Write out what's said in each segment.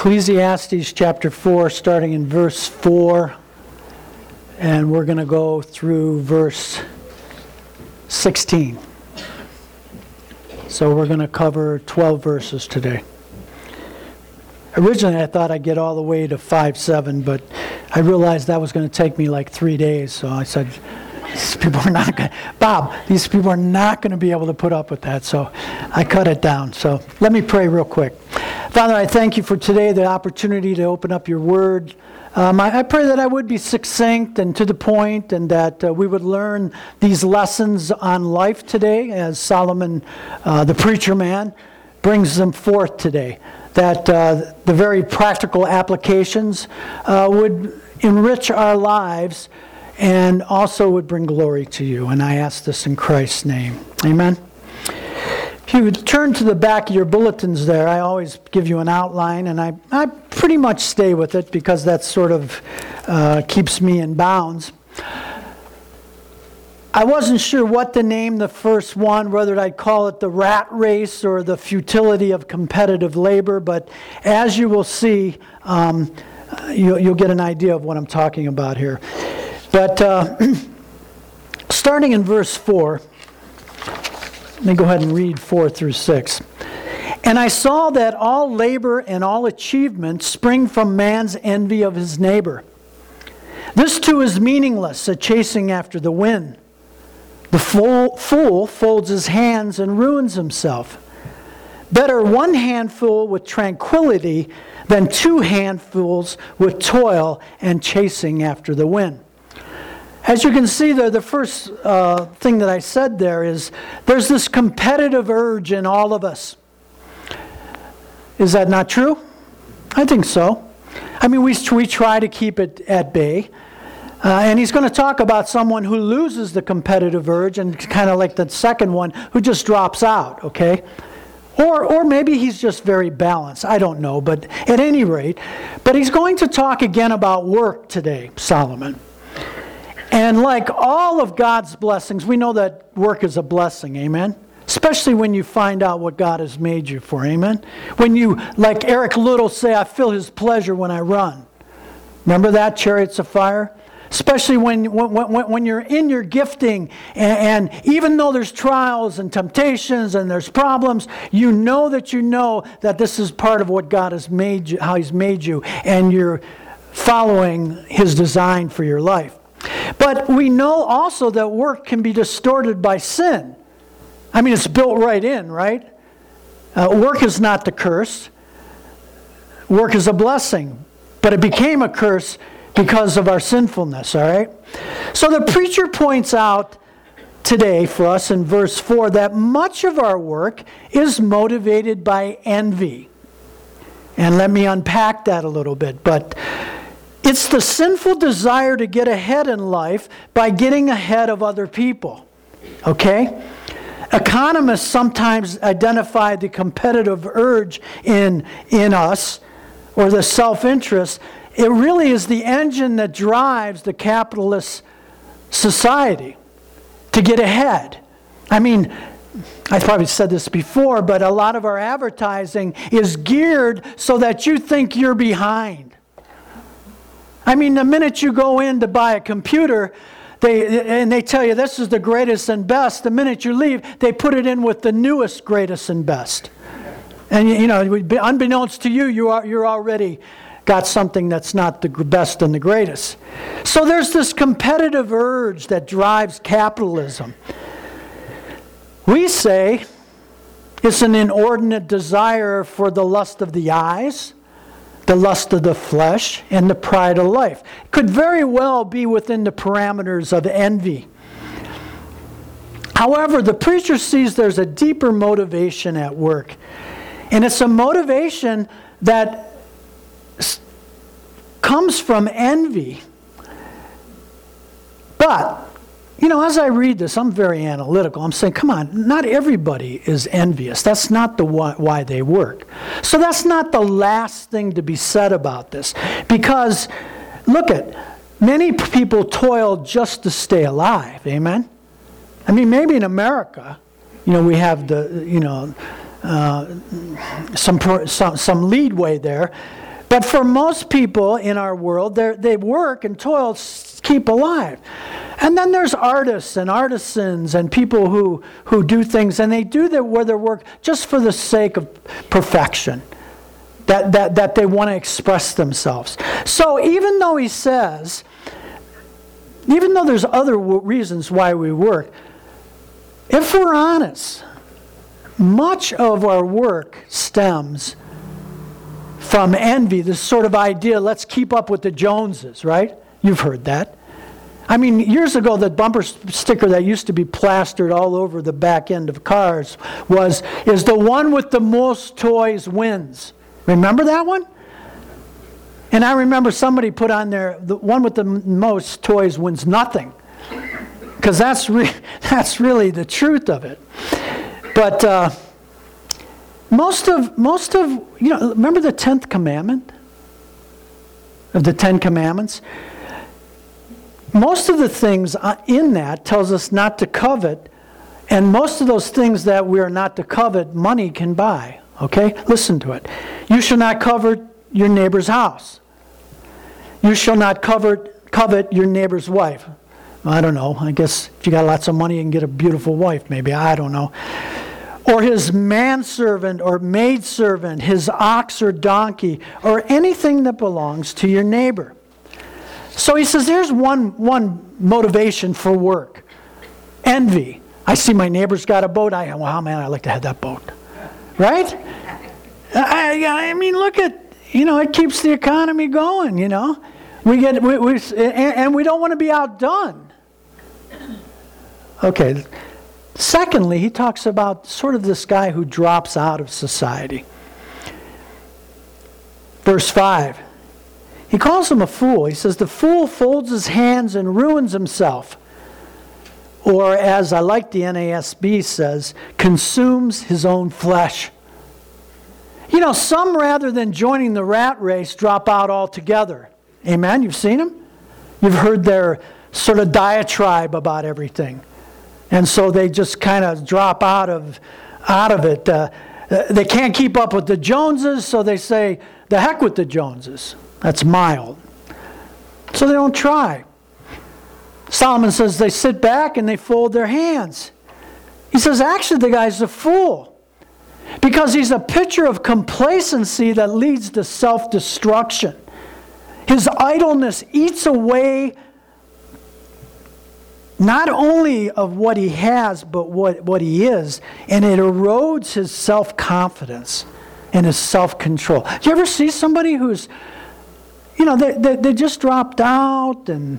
Ecclesiastes chapter 4, starting in verse 4, and we're going to go through verse 16. So we're going to cover 12 verses today. Originally, I thought I'd get all the way to 5:7, but I realized that was going to take me like 3 days, so I said, these people are not going to be able to put up with that, so I cut it down. So let me pray real quick. Father, I thank you for today, the opportunity to open up your word. I pray that I would be succinct and to the point, and that we would learn these lessons on life today as Solomon, the preacher man, brings them forth today. That the very practical applications would enrich our lives and also would bring glory to you. And I ask this in Christ's name. Amen. If you would turn to the back of your bulletins there, I always give you an outline, and I pretty much stay with it because that sort of keeps me in bounds. I wasn't sure what to name the first one, whether I'd call it the rat race or the futility of competitive labor, but as you will see, you'll get an idea of what I'm talking about here. But starting in verse 4, let me go ahead and read 4 through 6. And I saw that all labor and all achievement spring from man's envy of his neighbor. This too is meaningless, a chasing after the wind. The fool folds his hands and ruins himself. Better one handful with tranquility than 2 handfuls with toil and chasing after the wind. As you can see there, the first thing that I said there is there's this competitive urge in all of us. Is that not true? I think so. I mean, we try to keep it at bay. And he's going to talk about someone who loses the competitive urge, and kind of like the second one, who just drops out, okay? Or maybe he's just very balanced. I don't know, but at any rate. But he's going to talk again about work today, Solomon. And like all of God's blessings, we know that work is a blessing, amen? Especially when you find out what God has made you for, amen? When you, like Eric Little say, I feel his pleasure when I run. Remember that, Chariots of Fire? Especially when you're in your gifting, and even though there's trials and temptations and there's problems, you know that this is part of what God has made you, how He's made you, and you're following His design for your life. But we know also that work can be distorted by sin. I mean, it's built right in, right? Work is not the curse. Work is a blessing. But it became a curse because of our sinfulness, all right? So the preacher points out today for us in verse 4 that much of our work is motivated by envy. And let me unpack that a little bit. But it's the sinful desire to get ahead in life by getting ahead of other people, okay? Economists sometimes identify the competitive urge in us, or the self-interest. It really is the engine that drives the capitalist society to get ahead. I mean, I've probably said this before, but a lot of our advertising is geared so that you think you're behind. I mean, the minute you go in to buy a computer, they tell you this is the greatest and best. The minute you leave, they put it in with the newest, greatest, and best. And unbeknownst to you, you're already got something that's not the best and the greatest. So there's this competitive urge that drives capitalism. We say it's an inordinate desire for the lust of the eyes, the lust of the flesh, and the pride of life. It could very well be within the parameters of envy. However, the preacher sees there's a deeper motivation at work. And it's a motivation that comes from envy. But, as I read this, I'm very analytical. I'm saying, come on, not everybody is envious. That's not why they work. So that's not the last thing to be said about this. Because, look many people toil just to stay alive. Amen? I mean, maybe in America, we have some leadway there. But for most people in our world, they work and toil to keep alive. And then there's artists and artisans and people who do things, and they do their work just for the sake of perfection, that they want to express themselves. So even though he says, even though there's other reasons why we work, if we're honest, much of our work stems from envy, this sort of idea, let's keep up with the Joneses, right? You've heard that. I mean, years ago, the bumper sticker that used to be plastered all over the back end of cars is the one with the most toys wins. Remember that one? And I remember somebody put on there, the one with the most toys wins nothing. Because that's really the truth of it. But most of, remember the 10th commandment of the 10 commandments? Most of the things in that tells us not to covet, and most of those things that we are not to covet, money can buy. Okay? Listen to it. You shall not covet your neighbor's house. You shall not covet your neighbor's wife. I don't know. I guess if you got lots of money, you can get a beautiful wife, maybe. I don't know. Or his manservant or maidservant, his ox or donkey, or anything that belongs to your neighbor. So he says there's one motivation for work. Envy. I see my neighbor's got a boat. Wow, man, I'd like to have that boat. Right? I mean, look at, it keeps the economy going, and we don't want to be outdone. Okay. Secondly, he talks about sort of this guy who drops out of society. Verse 5. He calls him a fool. He says, the fool folds his hands and ruins himself. Or, as I like the NASB says, consumes his own flesh. Some, rather than joining the rat race, drop out altogether. Amen? You've seen them? You've heard their sort of diatribe about everything. And so they just kind of drop out of it. They can't keep up with the Joneses, so they say, the heck with the Joneses. That's mild. So they don't try. Solomon says they sit back and they fold their hands. He says, actually, the guy's a fool. Because he's a picture of complacency that leads to self-destruction. His idleness eats away not only of what he has, but what he is. And it erodes his self-confidence and his self-control. Do you ever see somebody who's, they just dropped out? And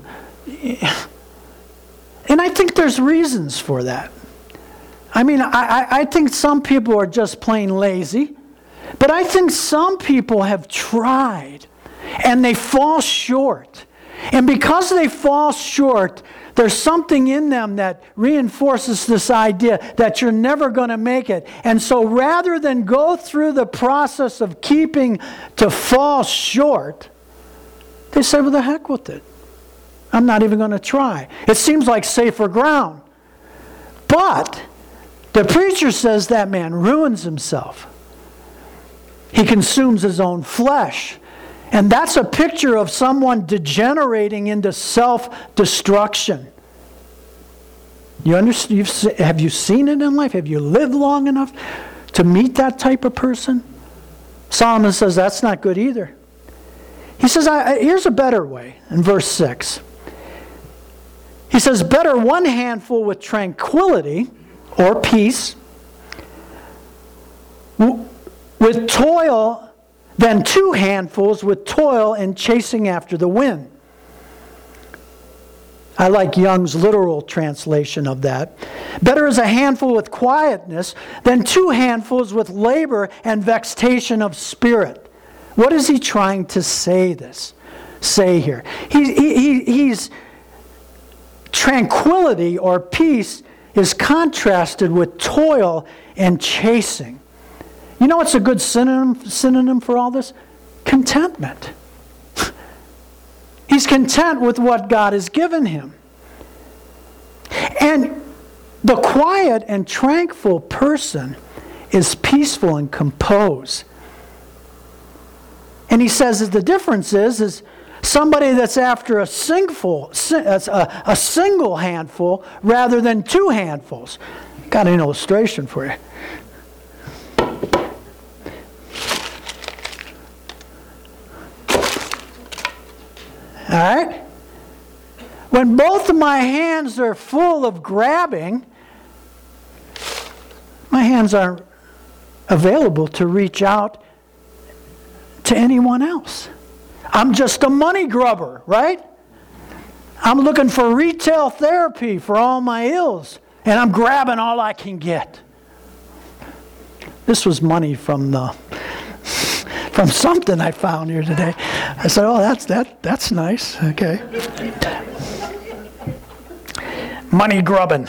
I think there's reasons for that. I mean, I think some people are just plain lazy. But I think some people have tried and they fall short. And because they fall short, there's something in them that reinforces this idea that you're never going to make it. And so rather than go through the process of keeping to fall short, they say, well, the heck with it. I'm not even going to try. It seems like safer ground. But the preacher says that man ruins himself. He consumes his own flesh. And that's a picture of someone degenerating into self-destruction. You understand? Have you seen it in life? Have you lived long enough to meet that type of person? Solomon says that's not good either. He says, here's a better way in verse 6. He says, better one handful with tranquility or peace with toil than two handfuls with toil and chasing after the wind. I like Young's literal translation of that. Better is a handful with quietness than two handfuls with labor and vexation of spirit. What is he trying to say here? He's tranquility or peace is contrasted with toil and chasing. You know what's a good synonym for all this? Contentment. He's content with what God has given him. And the quiet and tranquil person is peaceful and composed. And he says that the difference is somebody that's after a single handful rather than 2 handfuls. Got an illustration for you. All right? When both of my hands are full of grabbing, my hands aren't available to reach out to anyone else. I'm just a money grubber, right? I'm looking for retail therapy for all my ills, and I'm grabbing all I can get. This was money from something I found here today. I said, "Oh, that's nice." Okay. Money grubbing.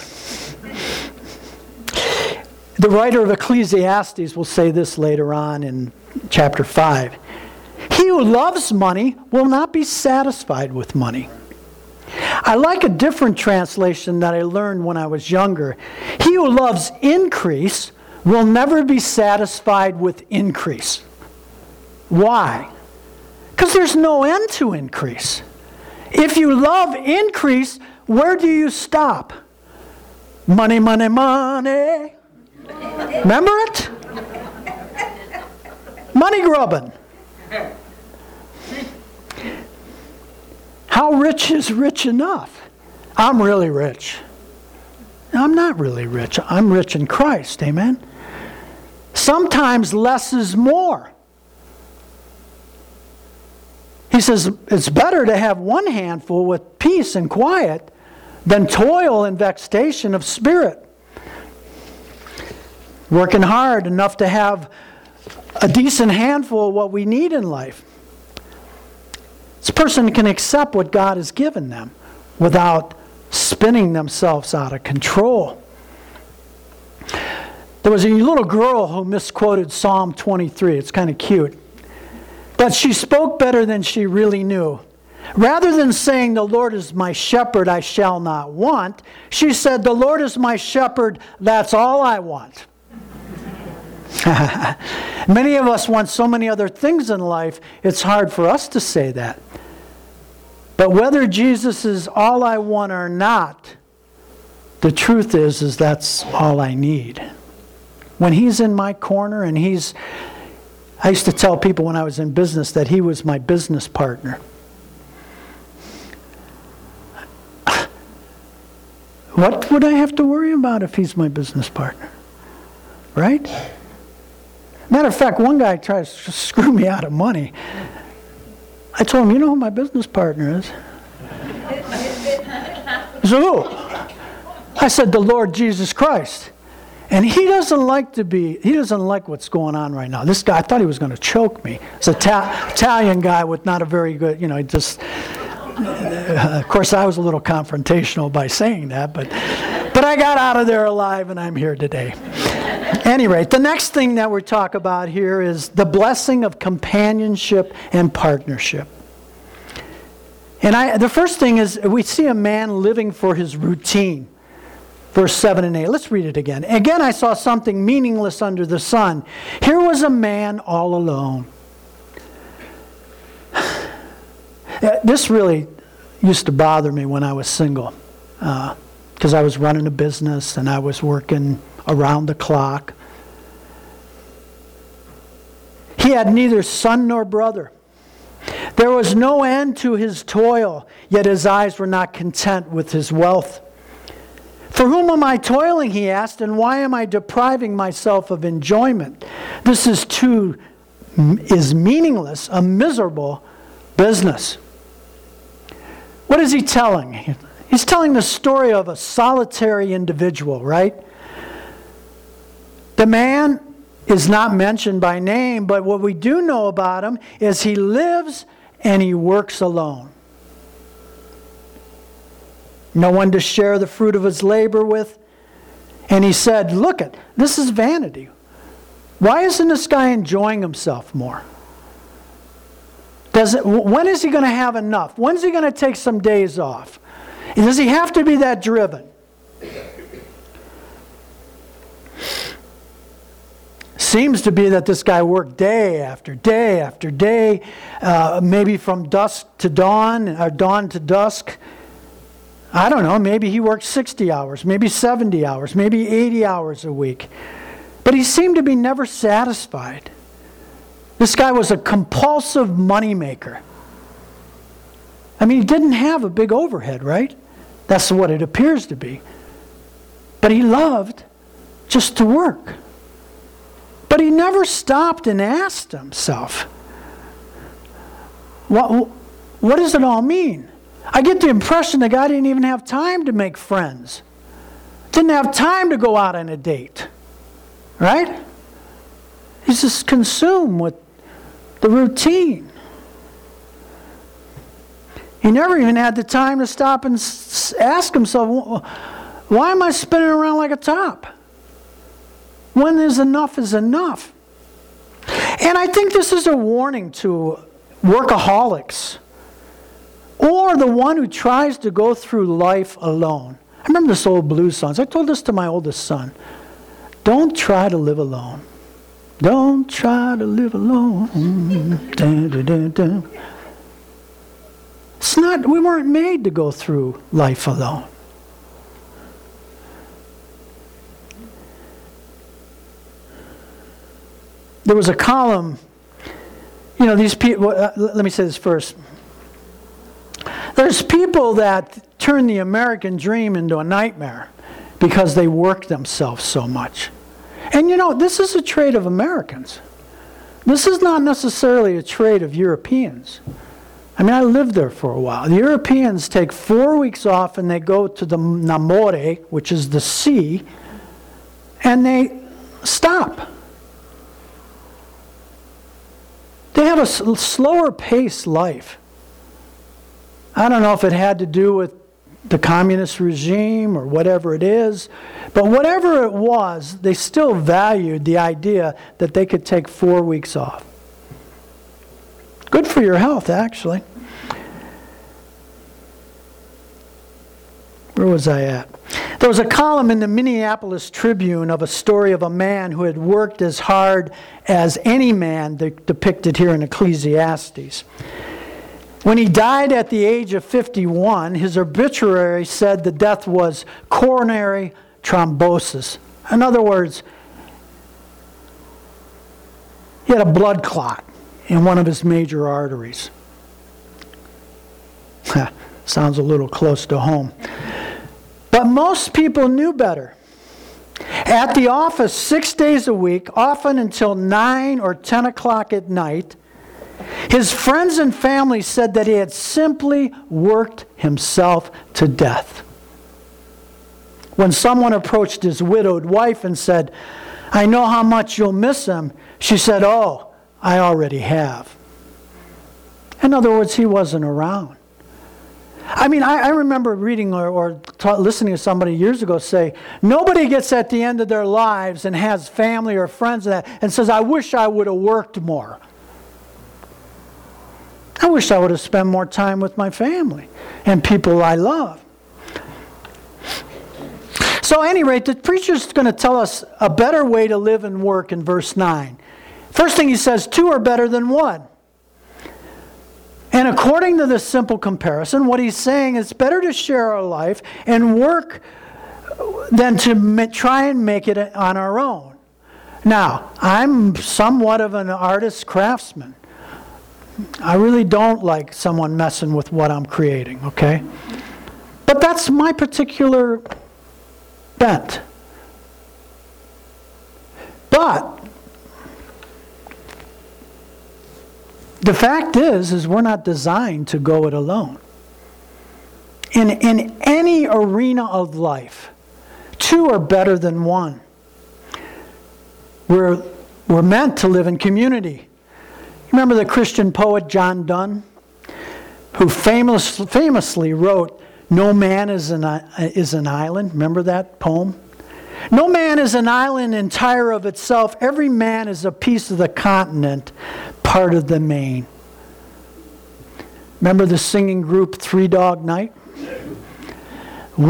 The writer of Ecclesiastes will say this later on in chapter 5. He who loves money will not be satisfied with money. I like a different translation that I learned when I was younger. He who loves increase will never be satisfied with increase. Why? Because there's no end to increase. If you love increase, where do you stop? Money, money, money. Remember it? Money grubbing. How rich is rich enough? I'm really rich. I'm not really rich. I'm rich in Christ. Amen? Sometimes less is more. He says it's better to have 1 handful with peace and quiet than toil and vexation of spirit. Working hard enough to have a decent handful of what we need in life. This person can accept what God has given them without spinning themselves out of control. There was a little girl who misquoted Psalm 23. It's kind of cute. But she spoke better than she really knew. Rather than saying, "The Lord is my shepherd, I shall not want," she said, "The Lord is my shepherd, that's all I want." Many of us want so many other things in life, it's hard for us to say that. But whether Jesus is all I want or not, the truth is that's all I need. When He's in my corner and I used to tell people when I was in business that He was my business partner. What would I have to worry about if He's my business partner? Right? Matter of fact, one guy tried to screw me out of money. I told him, "You know who my business partner is?" He said, "Who?" I said, "The Lord Jesus Christ." And he doesn't like what's going on right now. This guy, I thought he was going to choke me. It's an Italian guy with not a very good, of course I was a little confrontational by saying that, but I got out of there alive and I'm here today. At any rate, the next thing that we talk about here is the blessing of companionship and partnership. And the first thing is we see a man living for his routine. Verse 7 and 8. Let's read it again. "Again I saw something meaningless under the sun. Here was a man all alone." This really used to bother me when I was single. Because I was running a business and I was working around the clock. He had neither son nor brother. There was no end to his toil, yet his eyes were not content with his wealth. "For whom am I toiling?" he asked, "and why am I depriving myself of enjoyment? This is meaningless, a miserable business." What is he telling? He's telling the story of a solitary individual, right? The man is not mentioned by name, but what we do know about him is he lives and he works alone. No one to share the fruit of his labor with. And he said, "Look it, this is vanity. Why isn't this guy enjoying himself more? When is he going to have enough? When is he going to take some days off? Does he have to be that driven?" seems to be that this guy worked day after day after day, maybe from dusk to dawn, or dawn to dusk. I don't know, maybe he worked 60 hours, maybe 70 hours, maybe 80 hours a week. But he seemed to be never satisfied. This guy was a compulsive moneymaker. I mean, he didn't have a big overhead, right? That's what it appears to be. But he loved just to work. But he never stopped and asked himself, what does it all mean? I get the impression the guy didn't even have time to make friends. Didn't have time to go out on a date. Right? He's just consumed with the routine. He never even had the time to stop and ask himself, why am I spinning around like a top? When there's enough is enough. And I think this is a warning to workaholics, or the one who tries to go through life alone. I remember this old blues song. I told this to my oldest son. Don't try to live alone. Don't try to live alone. Dun, dun, dun, dun. It's not, we weren't made to go through life alone. There was a column, these people, let me say this first. There's people that turn the American dream into a nightmare because they work themselves so much. And this is a trait of Americans. This is not necessarily a trait of Europeans. I mean, I lived there for a while. The Europeans take 4 weeks off and they go to the Namore, which is the sea, and they stop. They have a slower paced life. I don't know if it had to do with the communist regime or whatever it is, but whatever it was, they still valued the idea that they could take 4 weeks off. Good for your health, actually. Where was I at? There was a column in the Minneapolis Tribune of a story of a man who had worked as hard as any man depicted here in Ecclesiastes. When he died at the age of 51, his obituary said the death was coronary thrombosis. In other words, he had a blood clot in one of his major arteries. Sounds a little close to home. But most people knew better. At the office 6 days a week, often until 9 or 10 o'clock at night, his friends and family said that he had simply worked himself to death. When someone approached his widowed wife and said, "I know how much you'll miss him," she said, "Oh, I already have." In other words, he wasn't around. I mean, I remember reading or listening to somebody years ago say, nobody gets at the end of their lives and has family or friends and says, "I wish I would have worked more. I wish I would have spent more time with my family and people I love." So at any rate, the preacher's going to tell us a better way to live and work in verse 9. First thing he says, 2 are better than 1. And according to this simple comparison, what he's saying is it's better to share our life and work than to try and make it on our own. Now, I'm somewhat of an artist craftsman. I really don't like someone messing with what I'm creating, okay? But that's my particular bent. But the fact is we're not designed to go it alone. In any arena of life, 2 are better than 1. We're meant to live in community. Remember the Christian poet John Donne, who famously wrote, "No man is an island." Remember that poem? No man is an island entire of itself. Every man is a piece of the continent, part of the main. Remember the singing group Three Dog Night?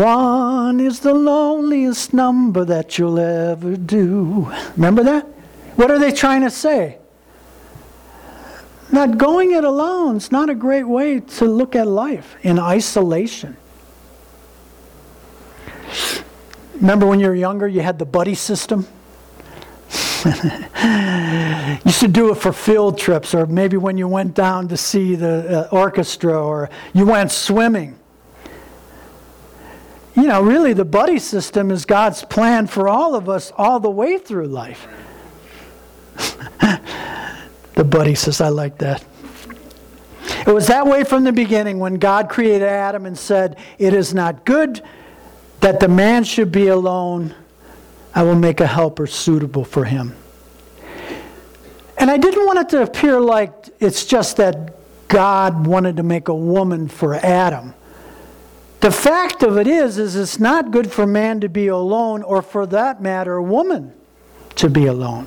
"One is the loneliest number that you'll ever do." Remember that? What are they trying to say? That going it alone is not a great way to look at life, in isolation. Remember when you were younger, you had the buddy system? You used to do it for field trips, or maybe when you went down to see the orchestra, or you went swimming. You know, really the buddy system is God's plan for all of us all the way through life. The buddy system, I like that. It was that way from the beginning when God created Adam and said, "It is not good that the man should be alone. I will make a helper suitable for him." And I didn't want it to appear like it's just that God wanted to make a woman for Adam. The fact of it is it's not good for man to be alone, or for that matter, a woman to be alone.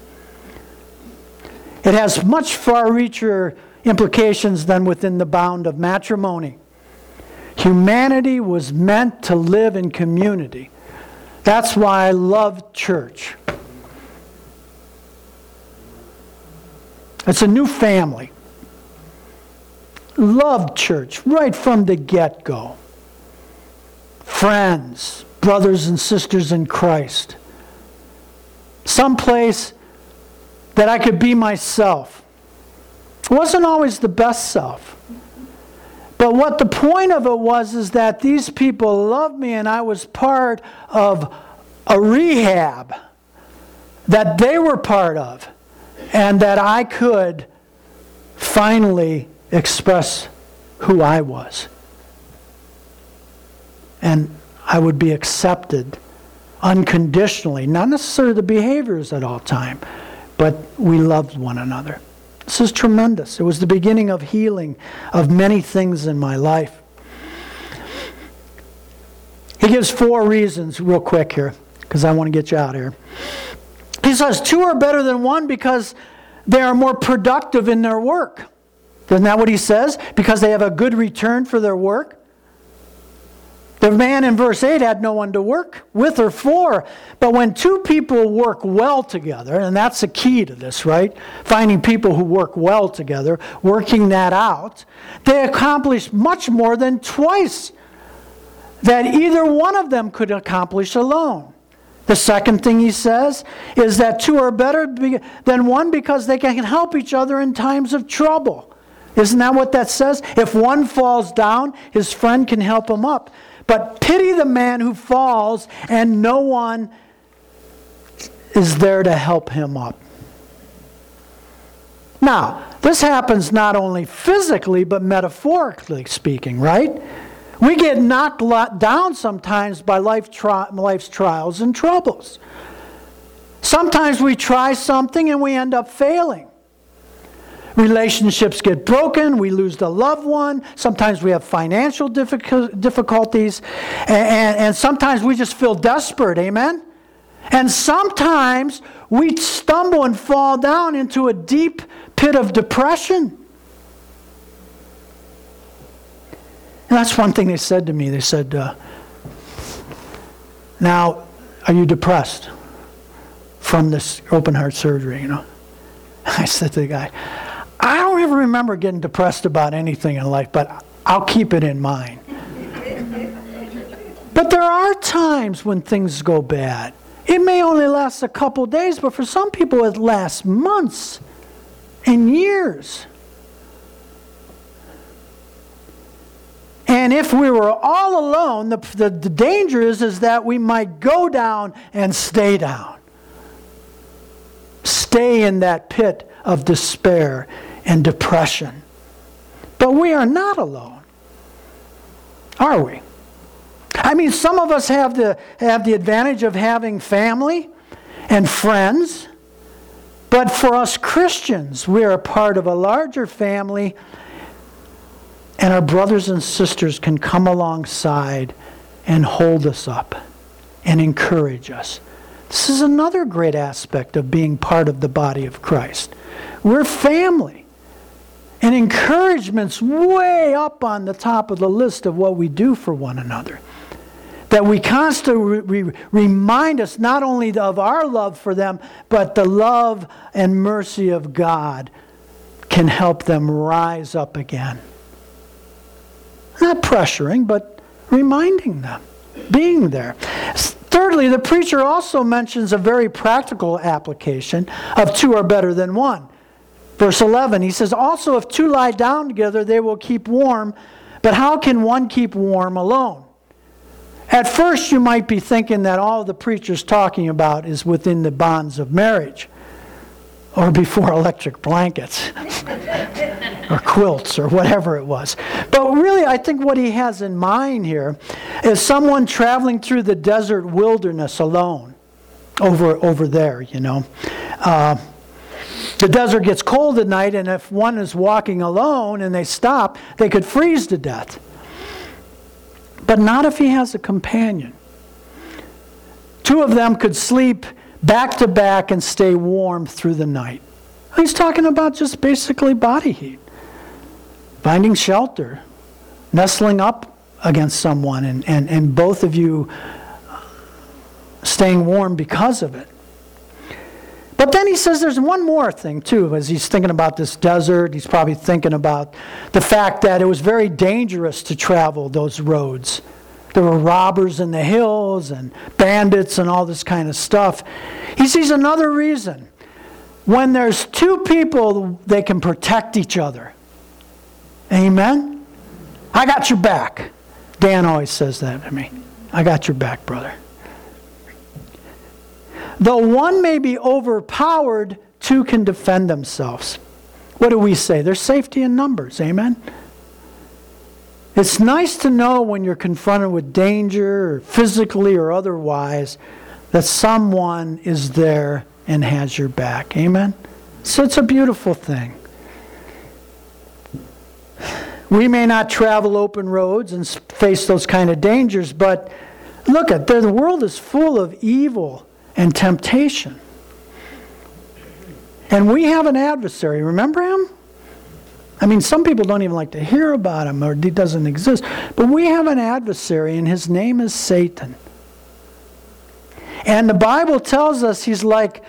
It has much far-reacher implications than within the bound of matrimony. Humanity was meant to live in community. That's why I love church. It's a new family. Loved church right from the get-go. Friends, brothers and sisters in Christ. Someplace that I could be myself. It wasn't always the best self. But what the point of it was is that these people loved me, and I was part of a rehab that they were part of, and that I could finally express who I was. And I would be accepted unconditionally, not necessarily the behaviors at all time, but we loved one another. This is tremendous. It was the beginning of healing of many things in my life. He gives 4 reasons real quick here, because I want to get you out of here. He says 2 are better than 1 because they are more productive in their work. Isn't that what he says? Because they have a good return for their work. The man in verse 8 had no one to work with or for. But when 2 people work well together, and that's the key to this, right? Finding people who work well together, working that out, they accomplish much more than twice that either one of them could accomplish alone. The second thing he says is that 2 are better than 1 because they can help each other in times of trouble. Isn't that what that says? If one falls down, his friend can help him up. But pity the man who falls and no one is there to help him up. Now, this happens not only physically, but metaphorically speaking, right? We get knocked down sometimes by life's trials and troubles. Sometimes we try something and we end up failing. Relationships get broken, we lose the loved one, sometimes we have financial difficulties, and sometimes we just feel desperate, amen? And sometimes we stumble and fall down into a deep pit of depression. And that's one thing they said to me. They said, now, are you depressed from this open heart surgery, you know? I said to the guy, I don't ever remember getting depressed about anything in life, but I'll keep it in mind. But there are times when things go bad. It may only last a couple days, but for some people it lasts months and years. And if we were all alone, the danger is that we might go down and stay down. Stay in that pit of despair and depression. But we are not alone, are we? I mean, some of us have the advantage of having family and friends, but for us Christians, we are a part of a larger family, and our brothers and sisters can come alongside and hold us up and encourage us. This is another great aspect of being part of the body of Christ. We're family. And encouragement's way up on the top of the list of what we do for one another. that we constantly remind us not only of our love for them, but the love and mercy of God can help them rise up again. Not pressuring, but reminding them, being there. Thirdly, the preacher also mentions a very practical application of two are better than one. Verse 11, he says, also if two lie down together, they will keep warm, but how can one keep warm alone? At first, you might be thinking that all the preacher's talking about is within the bonds of marriage, or before electric blankets, or quilts, or whatever it was. But really, I think what he has in mind here is someone traveling through the desert wilderness alone, over there, you know. The desert gets cold at night, and if one is walking alone and they stop, they could freeze to death. But not if he has a companion. Two of them could sleep back to back and stay warm through the night. He's talking about just basically body heat. Finding shelter, nestling up against someone, and both of you staying warm because of it. But then he says there's one more thing too. As he's thinking about this desert, he's probably thinking about the fact that it was very dangerous to travel those roads. There were robbers in the hills and bandits and all this kind of stuff. He sees another reason. When there's two people, they can protect each other. Amen? I got your back. Dan always says that to me. I got your back, brother. Though one may be overpowered, two can defend themselves. What do we say? There's safety in numbers. Amen? It's nice to know when you're confronted with danger, or physically or otherwise, that someone is there and has your back. Amen? So it's a beautiful thing. We may not travel open roads and face those kind of dangers, but look at the world is full of evil and temptation. And we have an adversary. Remember him? I mean, some people don't even like to hear about him, or he doesn't exist. But we have an adversary, and his name is Satan. And the Bible tells us he's like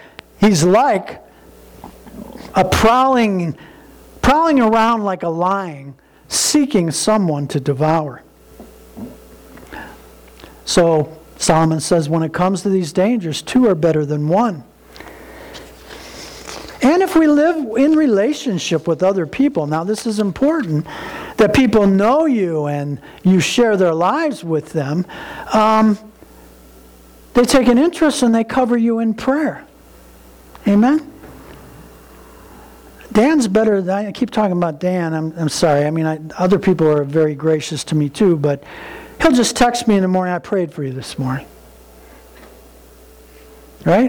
a prowling around like a lion, seeking someone to devour. So Solomon says when it comes to these dangers, two are better than one. And if we live in relationship with other people, now this is important, that people know you and you share their lives with them, they take an interest and they cover you in prayer. Amen? Dan's better. I keep talking about Dan. I'm sorry. I mean, other people are very gracious to me too, but he'll just text me in the morning, I prayed for you this morning. Right?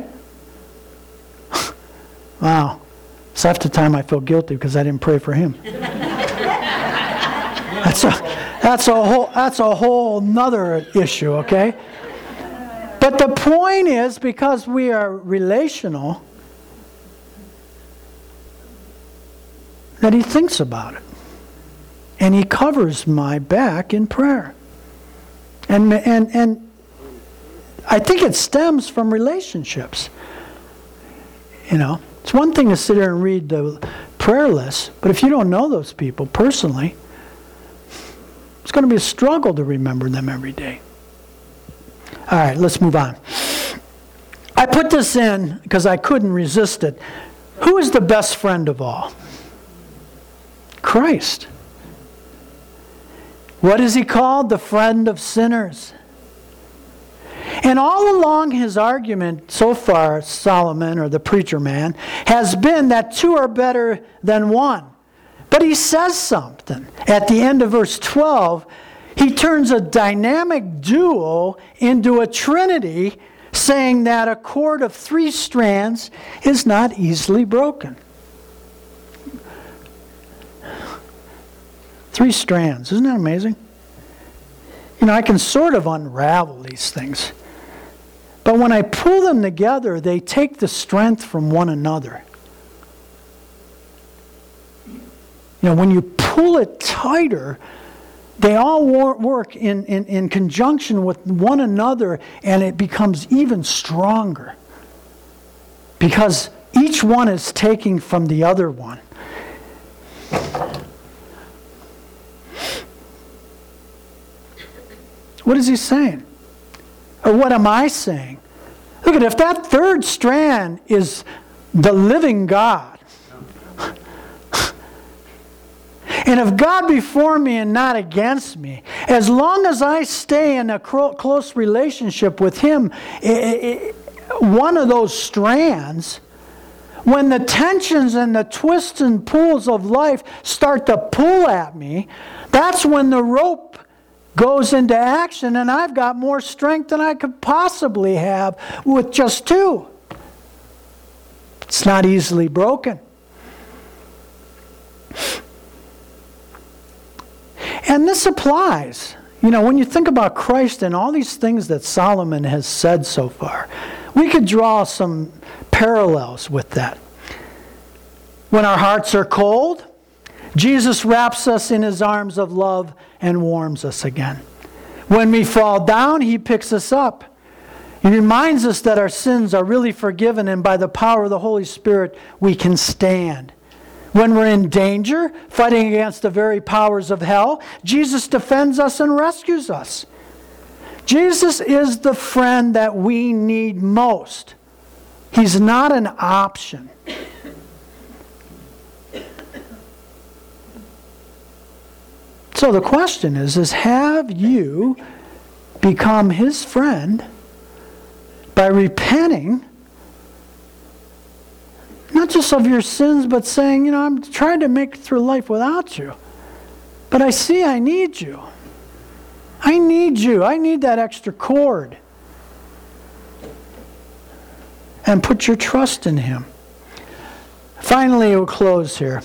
Wow. So half the time I feel guilty because I didn't pray for him. That's a whole nother issue, okay? But the point is, because we are relational, that he thinks about it. And he covers my back in prayer. And I think it stems from relationships. You know, it's one thing to sit there and read the prayer list, but if you don't know those people personally, it's going to be a struggle to remember them every day. All right, let's move on. I put this in because I couldn't resist it. Who is the best friend of all? Christ. What is he called? The friend of sinners. And all along his argument so far, Solomon, or the preacher man, has been that two are better than one. But he says something. At the end of verse 12, he turns a dynamic duo into a trinity, saying that a cord of 3 strands is not easily broken. 3 strands. Isn't that amazing? You know, I can sort of unravel these things. But when I pull them together, they take the strength from one another. You know, when you pull it tighter, they all work in conjunction with one another, and it becomes even stronger because each one is taking from the other one. What is he saying? Or what am I saying? Look at, if that third strand is the living God, and if God before me and not against me, as long as I stay in a close relationship with Him, one of those strands, when the tensions and the twists and pulls of life start to pull at me, that's when the rope goes into action, and I've got more strength than I could possibly have with just two. It's not easily broken. And this applies. You know, when you think about Christ and all these things that Solomon has said so far, we could draw some parallels with that. When our hearts are cold, Jesus wraps us in His arms of love and warms us again. When we fall down, He picks us up. He reminds us that our sins are really forgiven, and by the power of the Holy Spirit, we can stand. When we're in danger, fighting against the very powers of hell, Jesus defends us and rescues us. Jesus is the friend that we need most. He's not an option. So the question is have you become His friend by repenting, not just of your sins, but saying, you know, I'm trying to make it through life without you, but I see I need you. I need you. I need that extra cord. And put your trust in Him. Finally, we'll close here.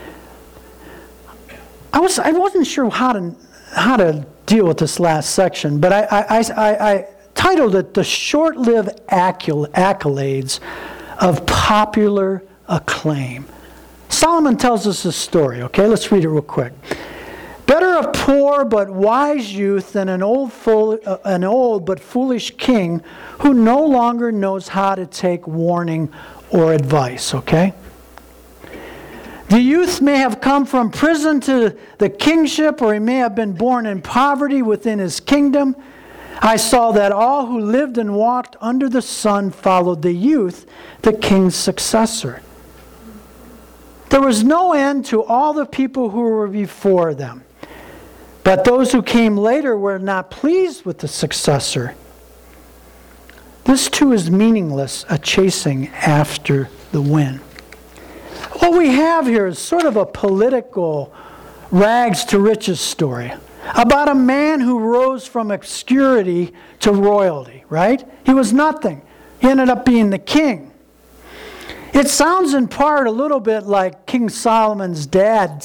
I wasn't sure how to deal with this last section, but I titled it "The Short-Lived Accolades of Popular Acclaim." Solomon tells us a story. Okay, let's read it real quick. Better a poor but wise youth than an old but foolish king who no longer knows how to take warning or advice. Okay. The youth may have come from prison to the kingship, or he may have been born in poverty within his kingdom. I saw that all who lived and walked under the sun followed the youth, the king's successor. There was no end to all the people who were before them. But those who came later were not pleased with the successor. This too is meaningless, a chasing after the wind. What we have here is sort of a political rags to riches story about a man who rose from obscurity to royalty, right? He was nothing. He ended up being the king. It sounds in part a little bit like King Solomon's dad,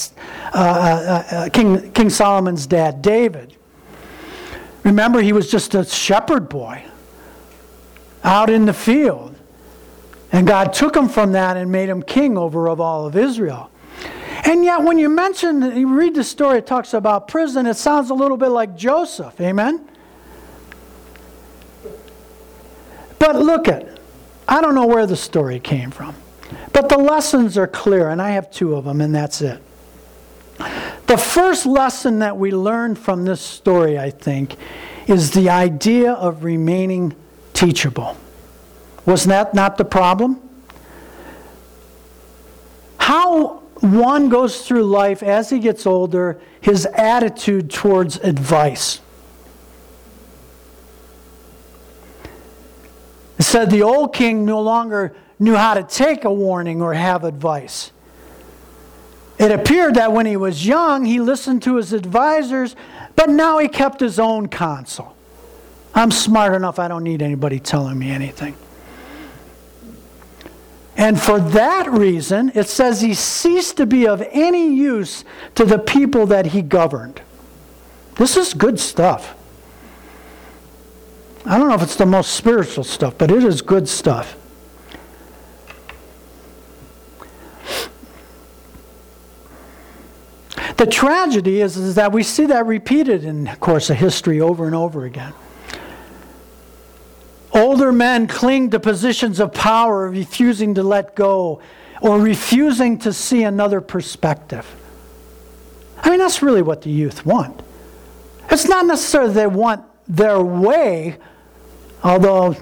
King Solomon's dad, David. Remember, he was just a shepherd boy out in the field. And God took him from that and made him king over all of Israel. And yet when you read the story, it talks about prison, it sounds a little bit like Joseph. Amen? But look I don't know where the story came from. But the lessons are clear, and I have two of them, and that's it. The first lesson that we learn from this story, I think, is the idea of remaining teachable. Was that not the problem? How one goes through life as he gets older, his attitude towards advice. It said the old king no longer knew how to take a warning or have advice. It appeared that when he was young, he listened to his advisors, but now he kept his own counsel. I'm smart enough, I don't need anybody telling me anything. And for that reason, it says he ceased to be of any use to the people that he governed. This is good stuff. I don't know if it's the most spiritual stuff, but it is good stuff. The tragedy is that we see that repeated in the course of history over and over again. Older men cling to positions of power, refusing to let go or refusing to see another perspective. I mean, that's really what the youth want. It's not necessarily they want their way, although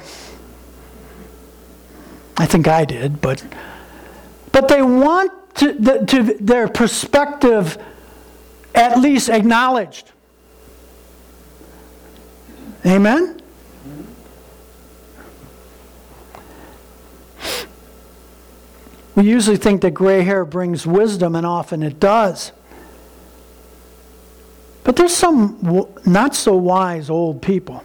I think I did, but they want to their perspective at least acknowledged. Amen? We usually think that gray hair brings wisdom, and often it does. But there's some not so wise old people.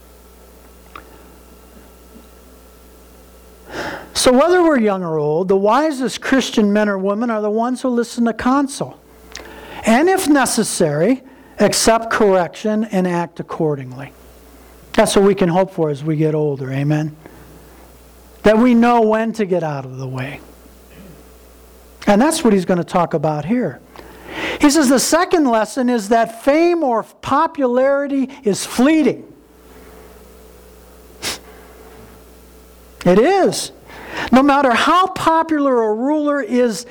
So whether we're young or old, the wisest Christian men or women are the ones who listen to counsel. And if necessary, accept correction and act accordingly. That's what we can hope for as we get older, amen? That we know when to get out of the way. And that's what he's going to talk about here. He says the second lesson is that fame or popularity is fleeting. It is. No matter how popular a ruler is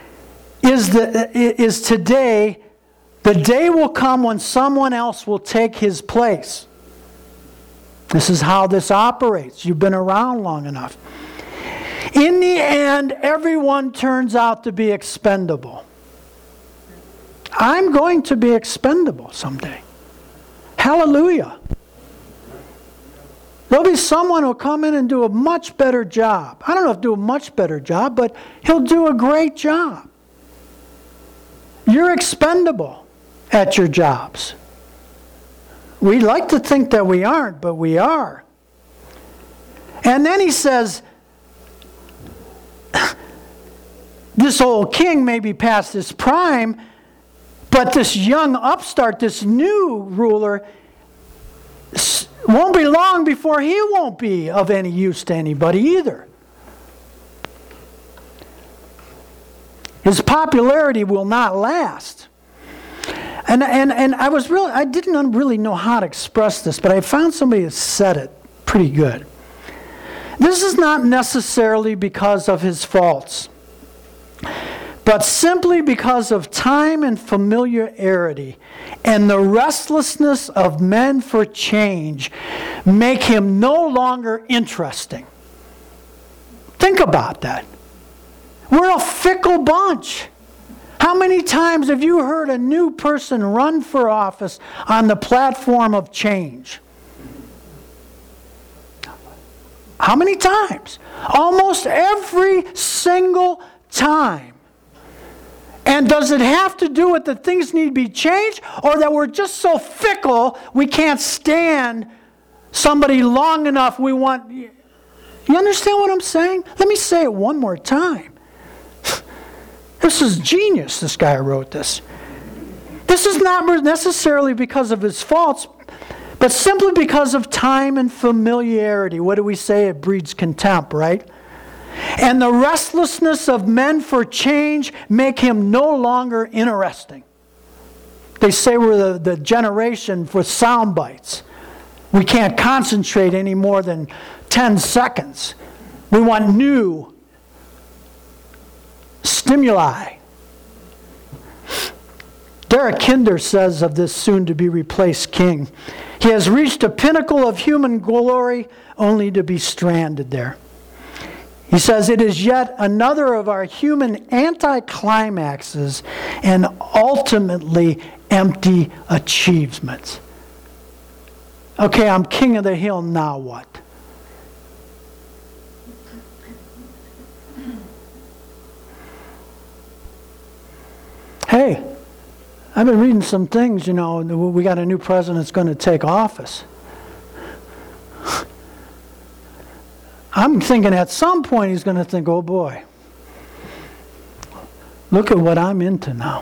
today, the day will come when someone else will take his place. This is how this operates. You've been around long enough. In the end, everyone turns out to be expendable. I'm going to be expendable someday. Hallelujah. There'll be someone who'll come in and do a much better job. I don't know if do a much better job, but he'll do a great job. You're expendable at your jobs. We like to think that we aren't, but we are. And then he says, this old king may be past his prime, but this young upstart, this new ruler, won't be long before he won't be of any use to anybody either. His popularity will not last. And I didn't really know how to express this, but I found somebody that said it pretty good. This is not necessarily because of his faults, but simply because of time and familiarity and the restlessness of men for change make him no longer interesting. Think about that. We're a fickle bunch. How many times have you heard a new person run for office on the platform of change? How many times? Almost every single time. And does it have to do with that things need to be changed, or that we're just so fickle we can't stand somebody long enough? You understand what I'm saying? Let me say it one more time. This is genius, this guy who wrote this. This is not necessarily because of his faults, but simply because of time and familiarity. What do we say? It breeds contempt, right? And the restlessness of men for change make him no longer interesting. They say we're the generation for sound bites. We can't concentrate any more than 10 seconds. We want new stimuli. Derek Kinder says of this soon-to-be replaced king, he has reached a pinnacle of human glory only to be stranded there. He says, it is yet another of our human anticlimaxes and ultimately empty achievements. Okay, I'm king of the hill, now what? Hey, I've been reading some things, we got a new president that's going to take office. I'm thinking at some point he's going to think, oh boy, look at what I'm into now.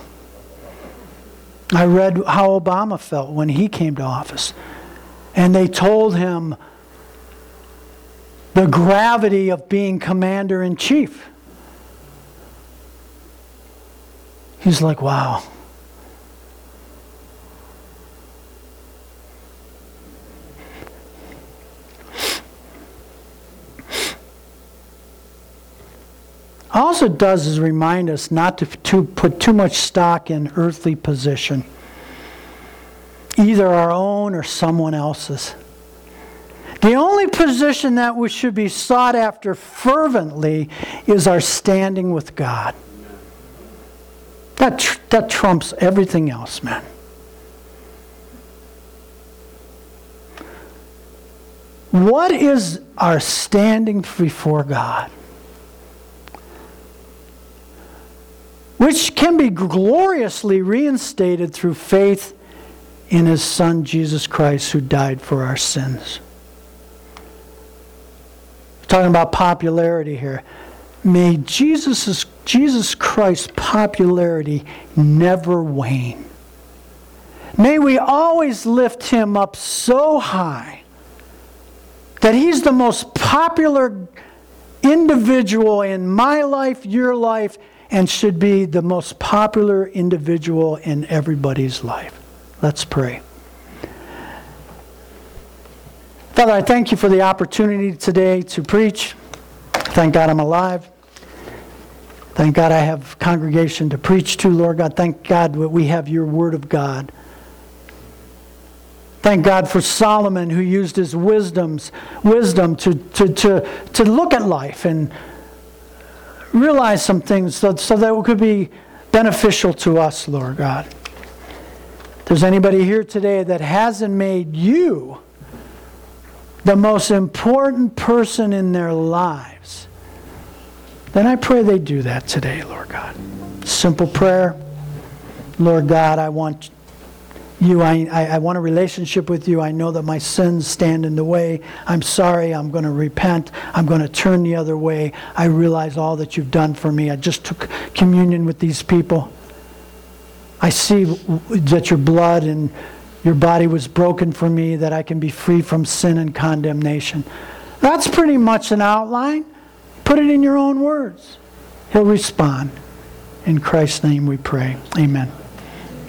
I read how Obama felt when he came to office. And they told him the gravity of being commander-in-chief. He's like, wow, All it does is remind us not to put too much stock in earthly position, either our own or someone else's. The only position that we should be sought after fervently is our standing with God. That trumps everything else, man. What is our standing before God? Which can be gloriously reinstated through faith in His Son, Jesus Christ, who died for our sins. We're talking about popularity here. May Jesus Christ's popularity never wane. May we always lift Him up so high that He's the most popular individual in my life, your life, and should be the most popular individual in everybody's life. Let's pray. Father, I thank You for the opportunity today to preach. Thank God I'm alive. Thank God I have congregation to preach to, Lord God. Thank God that we have Your Word of God. Thank God for Solomon, who used his wisdom to look at life and realize some things so that it could be beneficial to us, Lord God. If there's anybody here today that hasn't made You the most important person in their lives, then I pray they do that today, Lord God. Simple prayer. Lord God, I want You. I want a relationship with You. I know that my sins stand in the way. I'm sorry. I'm going to repent. I'm going to turn the other way. I realize all that You've done for me. I just took communion with these people. I see that Your blood and Your body was broken for me, that I can be free from sin and condemnation. That's pretty much an outline. Put it in your own words. He'll respond. In Christ's name we pray. Amen.